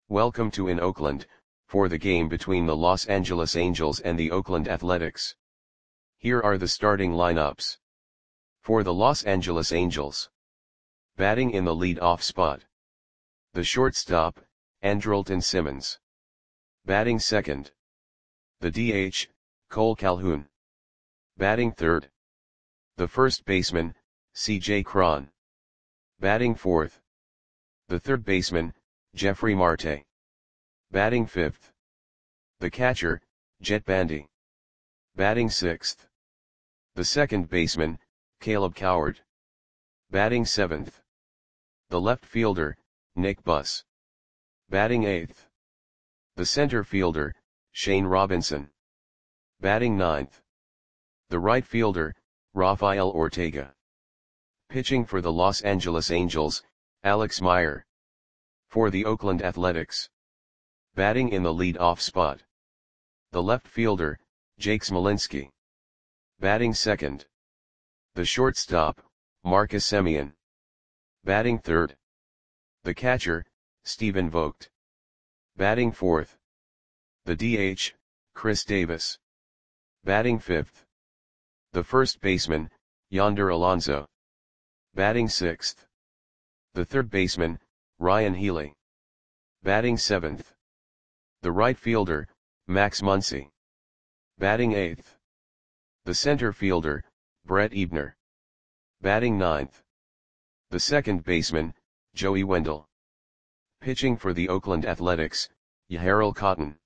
Welcome to in Oakland, for the game between the Los Angeles Angels and the Oakland Athletics. Here are the starting lineups. For the Los Angeles Angels. Batting in the lead-off spot. The shortstop, Andrelton Simmons. Batting second. The DH, Cole Calhoun. Batting third. The first baseman, C.J. Cron. Batting fourth. The third baseman, Jeffrey Marte. Batting fifth. The catcher, Jett Bandy. Batting sixth. The second baseman, Caleb Coward. Batting seventh. The left fielder, Nick Buss. Batting eighth. The center fielder, Shane Robinson. Batting ninth. The right fielder, Rafael Ortega. Pitching for the Los Angeles Angels, Alex Meyer. For the Oakland Athletics. Batting in the lead-off spot. The left fielder, Jake Smolinski. Batting second. The shortstop, Marcus Semien. Batting third. The catcher, Stephen Vogt. Batting fourth. The DH, Chris Davis. Batting fifth. The first baseman, Yonder Alonso. Batting sixth. The third baseman, Ryan Healy. Batting seventh. The right fielder, Max Muncy. Batting eighth. The center fielder, Brett Ebner. Batting ninth. The second baseman, Joey Wendell. Pitching for the Oakland Athletics, Yahirel Cotton.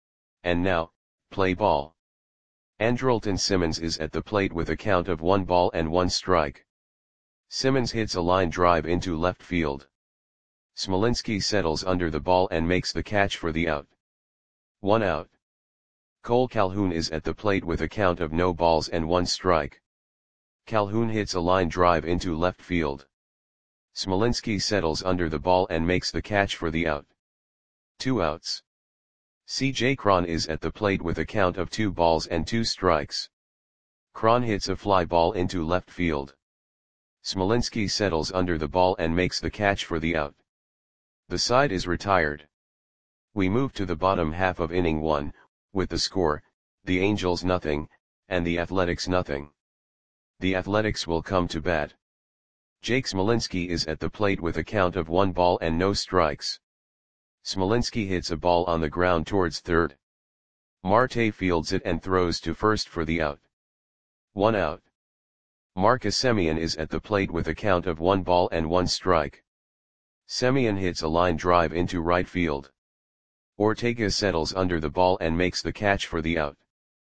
And now, play ball. Andrelton Simmons is at the plate with a count of 1 strike. Simmons hits a line drive into left field. Smolinski settles under the ball and makes the catch for the out. 1 out. Cole Calhoun is at the plate with a count of 0 strike. Calhoun hits a line drive into left field. Smolinski settles under the ball and makes the catch for the out. 2 outs. C.J. Cron is at the plate with a count of 2 strikes. Cron hits a fly ball into left field. Smolinski settles under the ball and makes the catch for the out. The side is retired. We move to the bottom half of inning 1, with the score, the Angels nothing, and the Athletics nothing. The Athletics will come to bat. Jake Smolinski is at the plate with a count of 1 strikes. Smolinski hits a ball on the ground towards third. Marte fields it and throws to first for the out. 1 out. Marcus Semien is at the plate with a count of 1 strike. Semien hits a line drive into right field. Ortega settles under the ball and makes the catch for the out.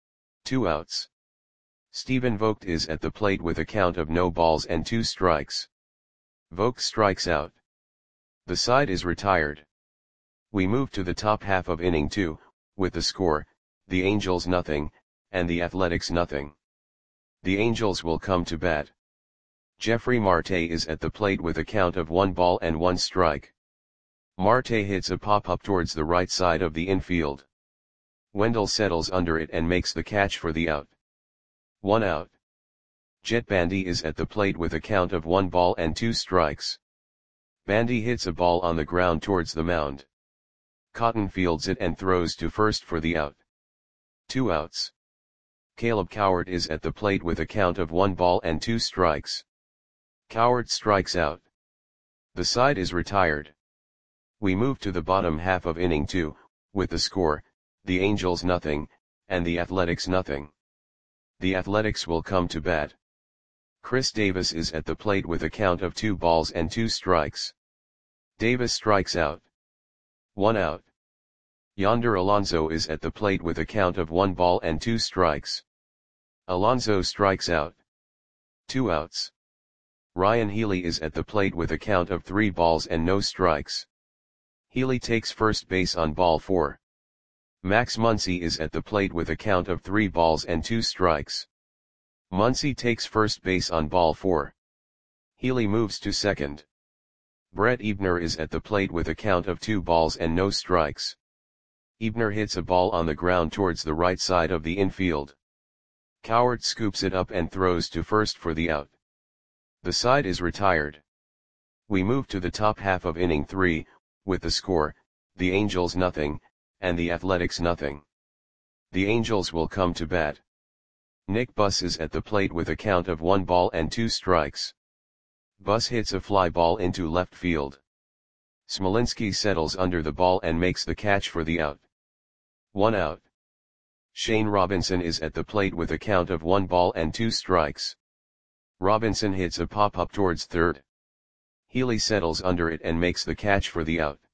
2 outs. Stephen Vogt is at the plate with a count of 2 strikes. Vogt strikes out. The side is retired. We move to the top half of inning 2, with the score, the Angels nothing, and the Athletics nothing. The Angels will come to bat. Jeffrey Marte is at the plate with a count of 1 strike. Marte hits a pop-up towards the right side of the infield. Wendell settles under it and makes the catch for the out. 1 out. Jett Bandy is at the plate with a count of 2 strikes. Bandy hits a ball on the ground towards the mound. Cotton fields it and throws to first for the out. 2 outs. Caleb Coward is at the plate with a count of 2 strikes. Coward strikes out. The side is retired. We move to the bottom half of inning 2, with the score, the Angels nothing, and the Athletics nothing. The Athletics will come to bat. Chris Davis is at the plate with a count of 2 strikes. Davis strikes out. 1 out. Yonder Alonso is at the plate with a count of 2 strikes. Alonso strikes out. 2 outs. Ryan Healy is at the plate with a count of 3 strikes. Healy takes first base on ball 4. Max Muncy is at the plate with a count of 3 strikes. Muncy takes first base on ball 4. Healy moves to second. Brett Ebner is at the plate with a count of 2 strikes. Ebner hits a ball on the ground towards the right side of the infield. Coward scoops it up and throws to first for the out. The side is retired. We move to the top half of inning 3, with the score, the Angels nothing, and the Athletics nothing. The Angels will come to bat. Nick Buss is at the plate with a count of 1 ball and 2 strikes. Buss hits a fly ball into left field. Smolinski settles under the ball and makes the catch for the out. 1 out. Shane Robinson is at the plate with a count of 1 ball and 2 strikes. Robinson hits a pop-up towards third. Healy settles under it and makes the catch for the out.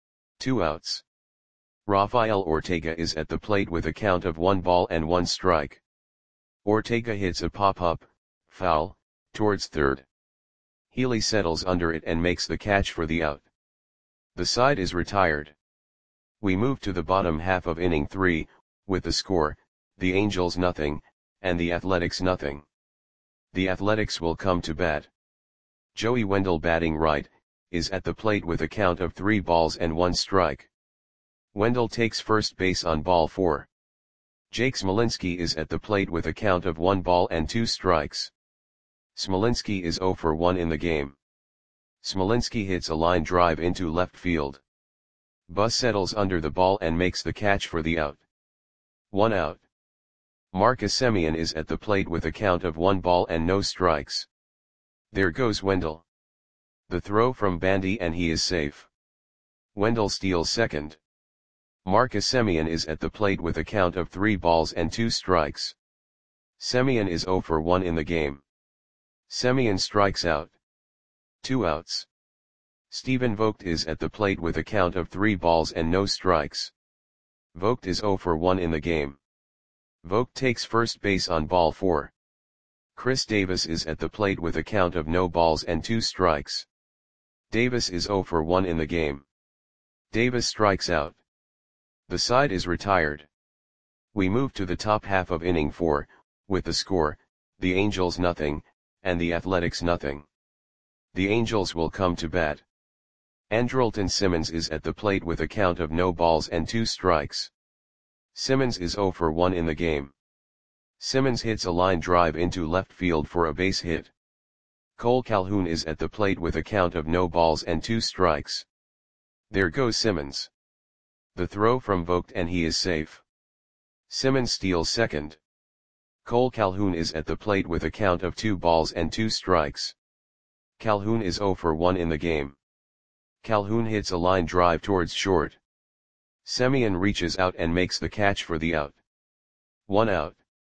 2 outs. Rafael Ortega is at the plate with a count of 1 ball and 1 strike. Ortega hits a pop-up, foul, towards third. Healy settles under it and makes the catch for the out. The side is retired. We move to the bottom half of inning 3, with the score, the Angels nothing, and the Athletics nothing. The Athletics will come to bat. Joey Wendle batting right, is at the plate with a count of 3 balls and 1 strike. Wendle takes first base on ball 4. Jake Smolinski is at the plate with a count of 1 ball and 2 strikes. Smolinski is 0 for 1 in the game. Smolinski hits a line drive into left field. Buss settles under the ball and makes the catch for the out. 1 out. Marcus Semien is at the plate with a count of 1 ball and no strikes. There goes Wendle. The throw from Bandy and he is safe. Wendle steals second. Marcus Semien is at the plate with a count of 3 balls and 2 strikes. Semien is 0 for 1 in the game. Semien strikes out. 2 outs. Stephen Vogt is at the plate with a count of 3 balls and no strikes. Vogt is 0 for 1 in the game. Vogt takes first base on ball 4. Chris Davis is at the plate with a count of no balls and 2 strikes. Davis is 0 for 1 in the game. Davis strikes out. The side is retired. We move to the top half of inning 4, with the score, the Angels nothing, and the Athletics nothing. The Angels will come to bat. Andrelton Simmons is at the plate with a count of no balls and 2 strikes. Simmons is 0 for 1 in the game. Simmons hits a line drive into left field for a base hit. Cole Calhoun is at the plate with a count of no balls and 2 strikes. There goes Simmons. The throw from Vogt and he is safe. Simmons steals second. Cole Calhoun is at the plate with a count of 2 balls and 2 strikes. Calhoun is 0 for 1 in the game. Calhoun hits a line drive towards short. Semien reaches out and makes the catch for the out. 1 out.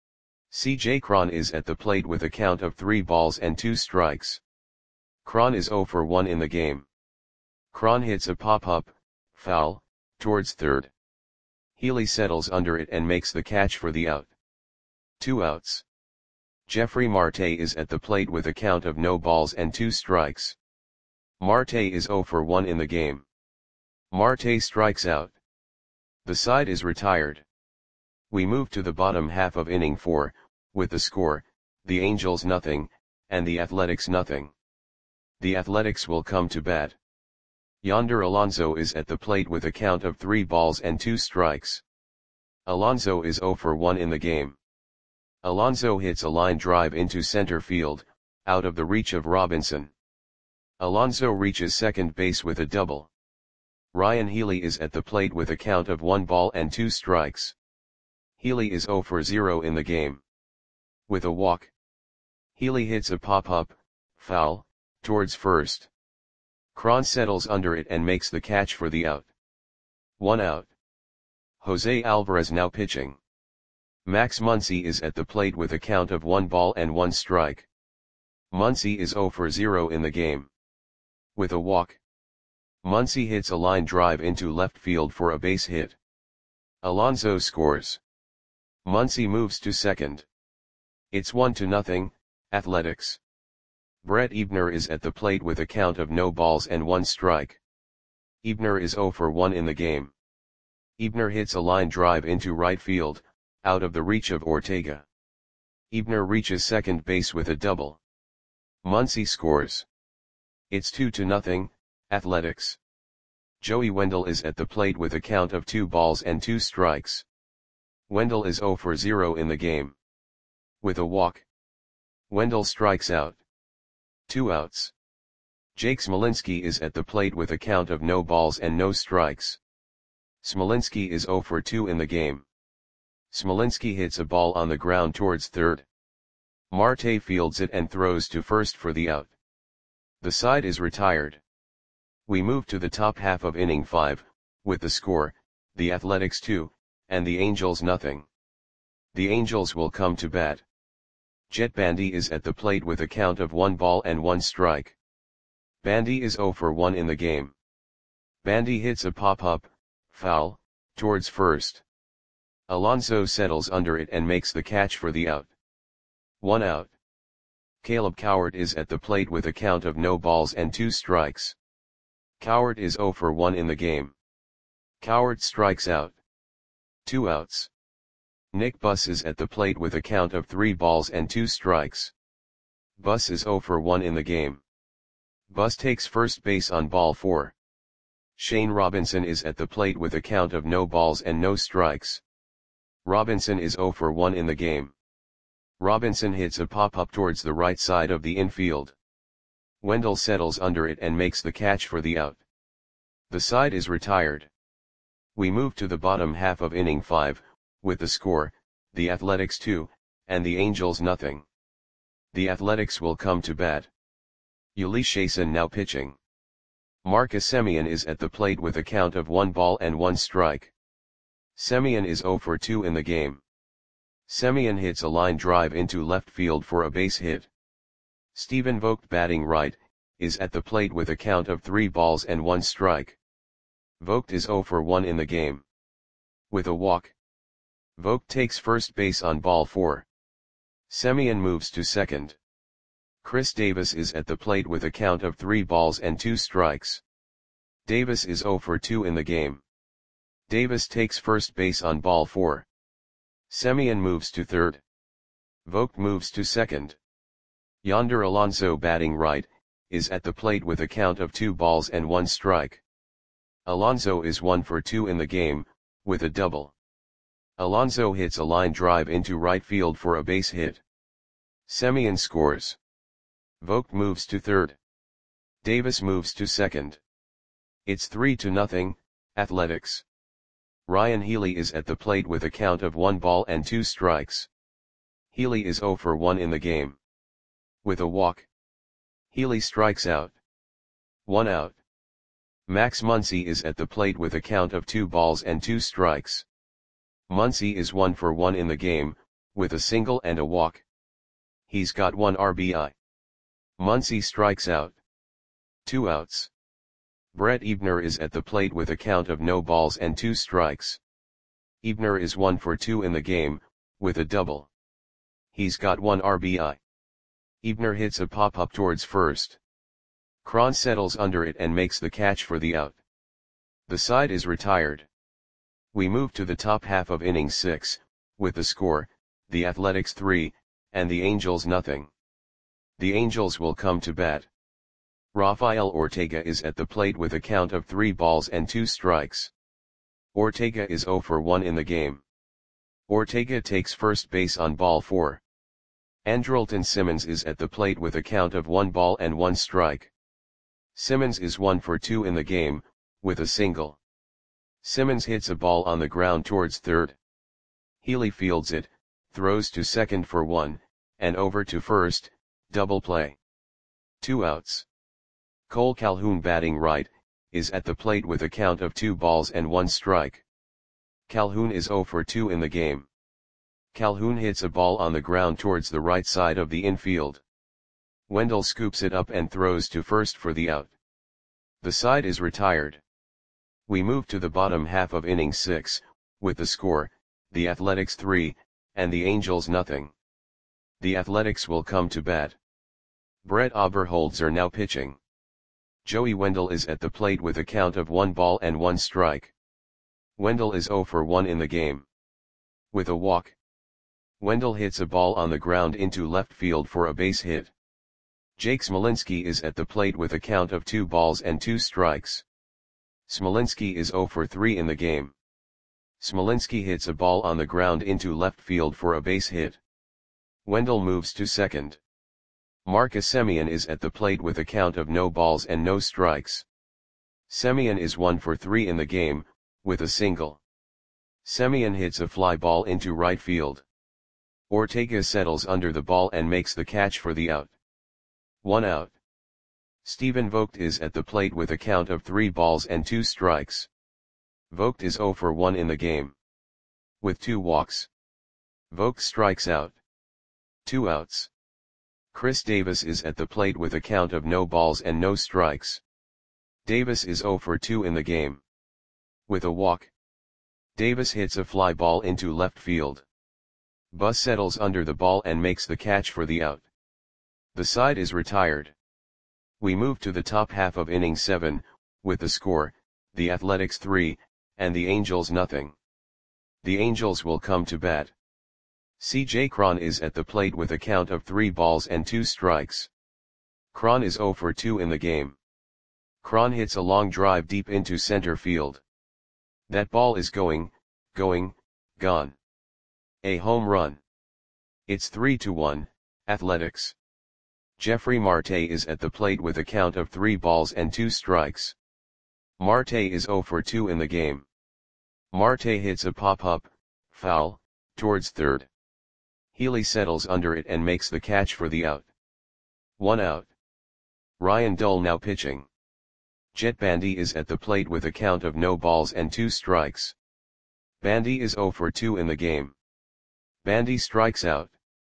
C.J. Cron is at the plate with a count of 3 balls and 2 strikes. Cron is 0 for 1 in the game. Cron hits a pop-up, foul, towards third. Healy settles under it and makes the catch for the out. 2 outs. Jeffrey Marte is at the plate with a count of no balls and 2 strikes. Marte is 0 for 1 in the game. Marte strikes out. The side is retired. We move to the bottom half of inning 4, with the score, the Angels nothing, and the Athletics nothing. The Athletics will come to bat. Yonder Alonso is at the plate with a count of 3 balls and 2 strikes. Alonso is 0 for 1 in the game. Alonso hits a line drive into center field, out of the reach of Robinson. Alonso reaches second base with a double. Ryan Healy is at the plate with a count of 1 ball and 2 strikes. Healy is 0 for 0 in the game. With a walk. Healy hits a pop-up, foul, towards first. Cron settles under it and makes the catch for the out. 1 out. Jose Alvarez now pitching. Max Muncy is at the plate with a count of 1 ball and 1 strike. Muncy is 0 for 0 in the game. With a walk. Muncy hits a line drive into left field for a base hit. Alonso scores. Muncy moves to second. It's 1-0, Athletics. Brett Ebner is at the plate with a count of no balls and 1 strike. Ebner is 0 for 1 in the game. Ebner hits a line drive into right field, out of the reach of Ortega. Ebner reaches second base with a double. Muncy scores. It's 2-0, Athletics. Joey Wendle is at the plate with a count of 2 balls and 2 strikes. Wendle is 0 for 0 in the game. With a walk. Wendle strikes out. 2 outs. Jake Smolinski is at the plate with a count of no balls and no strikes. Smolinski is 0 for 2 in the game. Smolinski hits a ball on the ground towards third. Marte fields it and throws to first for the out. The side is retired. We move to the top half of inning 5, with the score, the Athletics 2, and the Angels nothing. The Angels will come to bat. Jet Bandy is at the plate with a count of 1 ball and 1 strike. Bandy is 0 for 1 in the game. Bandy hits a pop-up, foul, towards first. Alonso settles under it and makes the catch for the out. 1 out. Caleb Cowart is at the plate with a count of no balls and 2 strikes. Cowart is 0 for 1 in the game. Cowart strikes out. 2 outs. Nick Buss is at the plate with a count of 3 balls and 2 strikes. Buss is 0 for 1 in the game. Buss takes first base on ball 4. Shane Robinson is at the plate with a count of no balls and no strikes. Robinson is 0 for 1 in the game. Robinson hits a pop-up towards the right side of the infield. Wendell settles under it and makes the catch for the out. The side is retired. We move to the bottom half of inning 5, with the score, the Athletics 2, and the Angels nothing. The Athletics will come to bat. Ulysses Chason now pitching. Marcus Semien is at the plate with a count of 1 ball and 1 strike. Semien is 0 for 2 in the game. Semien hits a line drive into left field for a base hit. Stephen Vogt batting right, is at the plate with a count of 3 balls and 1 strike. Vogt is 0 for 1 in the game. With a walk. Vogt takes first base on ball 4. Semien moves to second. Chris Davis is at the plate with a count of 3 balls and 2 strikes. Davis is 0 for 2 in the game. Davis takes first base on ball 4. Semien moves to third. Vogt moves to second. Yonder Alonso batting right, is at the plate with a count of 2 balls and 1 strike. Alonso is 1 for 2 in the game, with a double. Alonso hits a line drive into right field for a base hit. Semien scores. Vogt moves to third. Davis moves to second. It's 3-0, Athletics. Ryan Healy is at the plate with a count of 1 ball and 2 strikes. Healy is 0 for 1 in the game. With a walk. Healy strikes out. 1 out. Max Muncy is at the plate with a count of 2 balls and 2 strikes. Muncy is 1 for 1 in the game, with a single and a walk. He's got 1 RBI. Muncy strikes out. 2 outs. Brett Ebner is at the plate with a count of no balls and 2 strikes. Ebner is 1 for 2 in the game, with a double. He's got 1 RBI. Ebner hits a pop-up towards first. Cron settles under it and makes the catch for the out. The side is retired. We move to the top half of inning 6, with the score, the Athletics 3, and the Angels nothing. The Angels will come to bat. Rafael Ortega is at the plate with a count of 3 balls and 2 strikes. Ortega is 0 for 1 in the game. Ortega takes first base on ball 4. Andrelton Simmons is at the plate with a count of 1 ball and 1 strike. Simmons is 1 for 2 in the game, with a single. Simmons hits a ball on the ground towards third. Healy fields it, throws to second for 1, and over to first, double play. 2 outs. Cole Calhoun batting right, is at the plate with a count of 2 balls and 1 strike. Calhoun is 0 for 2 in the game. Calhoun hits a ball on the ground towards the right side of the infield. Wendell scoops it up and throws to first for the out. The side is retired. We move to the bottom half of inning 6, with the score, the Athletics 3, and the Angels nothing. The Athletics will come to bat. Brett Oberholzer now pitching. Joey Wendell is at the plate with a count of 1 ball and 1 strike. Wendell is 0 for 1 in the game. With a walk. Wendell hits a ball on the ground into left field for a base hit. Jake Smolinski is at the plate with a count of 2 balls and 2 strikes. Smolinski is 0 for 3 in the game. Smolinski hits a ball on the ground into left field for a base hit. Wendell moves to second. Marcus Semien is at the plate with a count of no balls and no strikes. Semien is 1 for 3 in the game, with a single. Semien hits a fly ball into right field. Ortega settles under the ball and makes the catch for the out. 1 out. Steven Vogt is at the plate with a count of 3 balls and 2 strikes. Vogt is 0 for 1 in the game. With 2 walks. Vogt strikes out. 2 outs. Chris Davis is at the plate with a count of no balls and no strikes. Davis is 0 for 2 in the game. With a walk. Davis hits a fly ball into left field. Buss settles under the ball and makes the catch for the out. The side is retired. We move to the top half of inning 7, with the score, the Athletics 3, and the Angels nothing. The Angels will come to bat. C.J. Cron is at the plate with a count of 3 balls and 2 strikes. Cron is 0 for 2 in the game. Cron hits a long drive deep into center field. That ball is going, gone. A home run. It's 3-1, Athletics. Jeffrey Marte is at the plate with a count of 3 balls and 2 strikes. Marte is 0 for 2 in the game. Marte hits a pop-up, foul, towards third. Healy settles under it and makes the catch for the out. 1 out. Ryan Dull now pitching. Jet Bandy is at the plate with a count of no balls and 2 strikes. Bandy is 0 for 2 in the game. Bandy strikes out.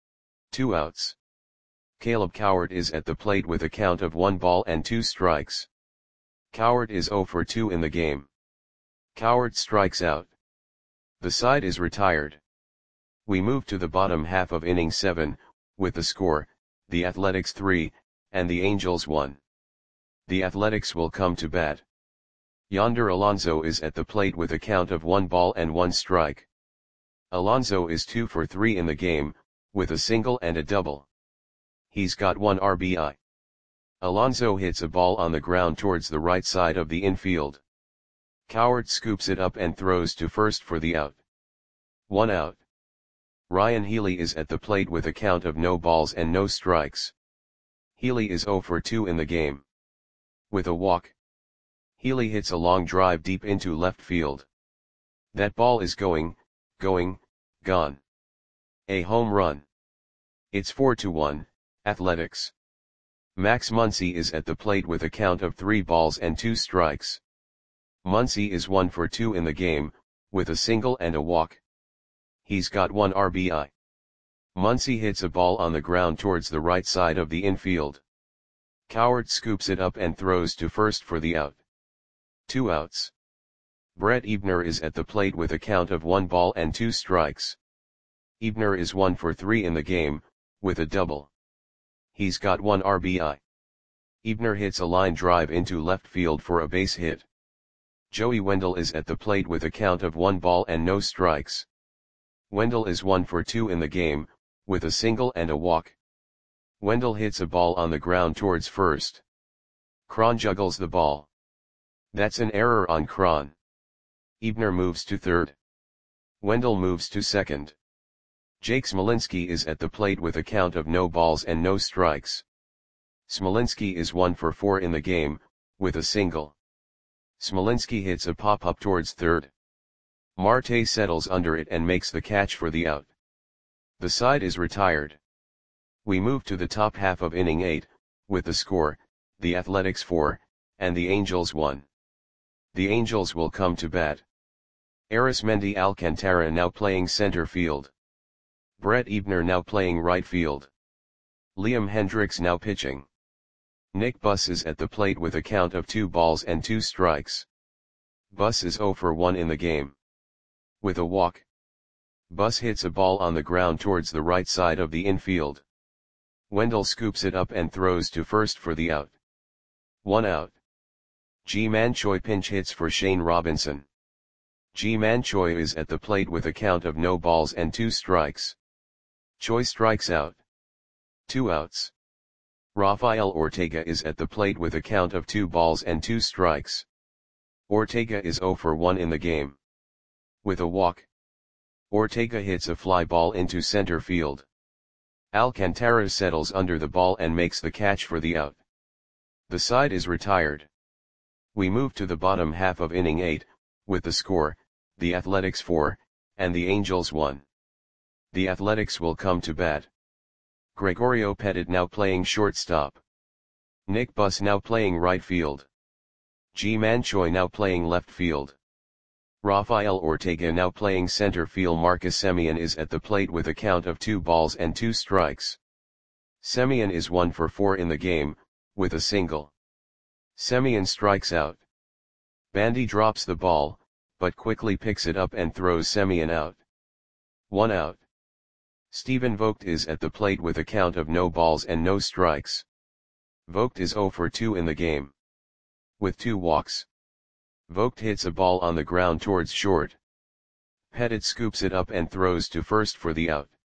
2 outs. Caleb Cowart is at the plate with a count of 1 ball and 2 strikes. Cowart is 0 for 2 in the game. Cowart strikes out. The side is retired. We move to the bottom half of inning 7, with the score, the Athletics 3, and the Angels 1. The Athletics will come to bat. Yonder Alonso is at the plate with a count of 1 ball and 1 strike. Alonso is 2 for 3 in the game, with a single and a double. He's got 1 RBI. Alonso hits a ball on the ground towards the right side of the infield. Cowart scoops it up and throws to first for the out. 1 out. Ryan Healy is at the plate with a count of no balls and no strikes. Healy is 0 for 2 in the game. With a walk. Healy hits a long drive deep into left field. That ball is going, gone. A home run. It's 4-1, Athletics. Max Muncy is at the plate with a count of 3 balls and 2 strikes. Muncy is 1 for 2 in the game, with a single and a walk. He's got 1 RBI. Muncy hits a ball on the ground towards the right side of the infield. Cowart scoops it up and throws to first for the out. 2 outs. Brett Ebner is at the plate with a count of 1 ball and 2 strikes. Ebner is 1 for 3 in the game, with a double. He's got 1 RBI. Ebner hits a line drive into left field for a base hit. Joey Wendell is at the plate with a count of 1 ball and no strikes. Wendell is 1 for 2 in the game, with a single and a walk. Wendell hits a ball on the ground towards first. Cron juggles the ball. That's an error on Cron. Ebner moves to third. Wendell moves to second. Jake Smolinski is at the plate with a count of no balls and no strikes. Smolinski is 1 for 4 in the game, with a single. Smolinski hits a pop-up towards third. Marte settles under it and makes the catch for the out. The side is retired. We move to the top half of inning 8, with the score, the Athletics 4, and the Angels 1. The Angels will come to bat. Arismendi Alcantara now playing center field. Brett Ebner now playing right field. Liam Hendricks now pitching. Nick Buss is at the plate with a count of 2 balls and 2 strikes. Buss is 0 for 1 in the game. With a walk. Buss hits a ball on the ground towards the right side of the infield. Wendell scoops it up and throws to first for the out. 1 out. Ji-Man Choi pinch hits for Shane Robinson. Ji-Man Choi is at the plate with a count of no balls and 2 strikes. Choi strikes out. 2 outs. Rafael Ortega is at the plate with a count of 2 balls and 2 strikes. Ortega is 0 for 1 in the game. With a walk. Ortega hits a fly ball into center field. Alcantara settles under the ball and makes the catch for the out. The side is retired. We move to the bottom half of inning 8, with the score, the Athletics 4, and the Angels 1. The Athletics will come to bat. Gregorio Petit now playing shortstop. Nick Buss now playing right field. Ji-Man Choi now playing left field. Rafael Ortega now playing center field. Marcus Semien is at the plate with a count of 2 balls and 2 strikes. Semien is 1 for 4 in the game, with a single. Semien strikes out. Bandy drops the ball, but quickly picks it up and throws Semien out. 1 out. Stephen Vogt is at the plate with a count of no balls and no strikes. Vogt is 0 for 2 in the game. With 2 walks. Vogt hits a ball on the ground towards short. Petit scoops it up and throws to first for the out.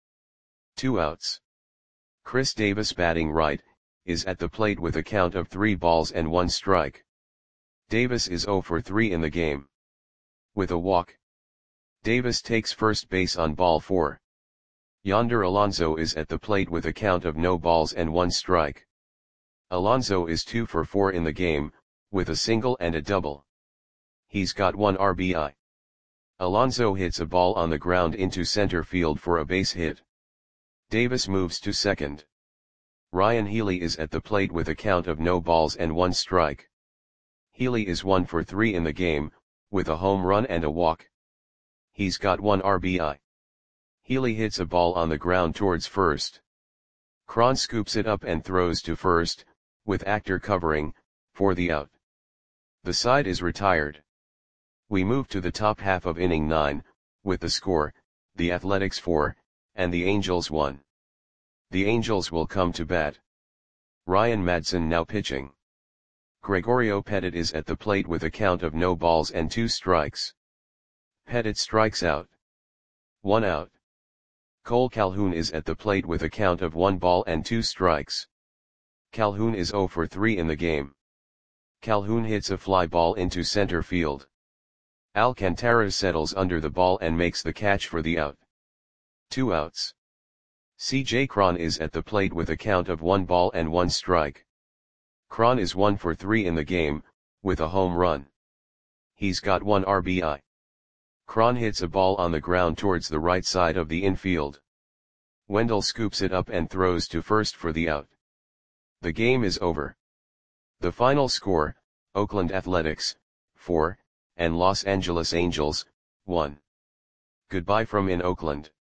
2 outs. Chris Davis, batting right, is at the plate with a count of 3 balls and 1 strike. Davis is 0 for 3 in the game. With a walk. Davis takes first base on ball 4. Yonder Alonso is at the plate with a count of no balls and 1 strike. Alonso is 2 for 4 in the game, with a single and a double. He's got 1 RBI. Alonso hits a ball on the ground into center field for a base hit. Davis moves to second. Ryan Healy is at the plate with a count of no balls and 1 strike. Healy is 1 for 3 in the game, with a home run and a walk. He's got 1 RBI. Healy hits a ball on the ground towards first. Cron scoops it up and throws to first, with Actor covering, for the out. The side is retired. We move to the top half of inning 9, with the score, the Athletics 4, and the Angels 1. The Angels will come to bat. Ryan Madson now pitching. Gregorio Petit is at the plate with a count of no balls and 2 strikes. Petit strikes out. 1 out. Cole Calhoun is at the plate with a count of 1 ball and 2 strikes. Calhoun is 0 for 3 in the game. Calhoun hits a fly ball into center field. Alcantara settles under the ball and makes the catch for the out. 2 outs. C.J. Cron is at the plate with a count of 1 ball and 1 strike. Cron is 1 for 3 in the game, with a home run. He's got 1 RBI. Cron hits a ball on the ground towards the right side of the infield. Wendell scoops it up and throws to first for the out. The game is over. The final score, Oakland Athletics, 4, and Los Angeles Angels, 1. Goodbye from in Oakland.